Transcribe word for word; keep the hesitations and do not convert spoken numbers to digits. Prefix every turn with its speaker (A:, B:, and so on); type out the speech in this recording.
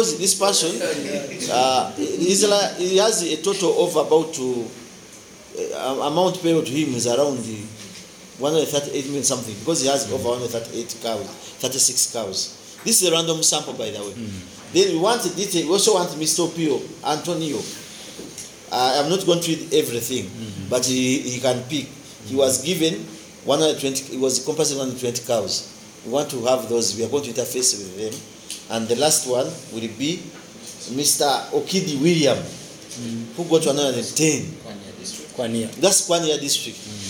A: because this person, uh, he's like, he has a total of about to, uh, amount payable to him is around the one hundred thirty-eight million something, because he has mm-hmm. over one hundred thirty-eight cows, thirty-six cows. This is a random sample, by the way. Mm-hmm. Then we want detail. We also want Mister Pio Antonio. Uh, I'm not going to read everything, mm-hmm. but he, he can pick. Mm-hmm. He was given one hundred twenty. He was compensated one hundred twenty cows. We want to have those. We are going to interface with them. And the last one will be Mister Okidi William, mm-hmm. who got one hundred ten.
B: Kwania.
A: That's Kwania district. Mm-hmm.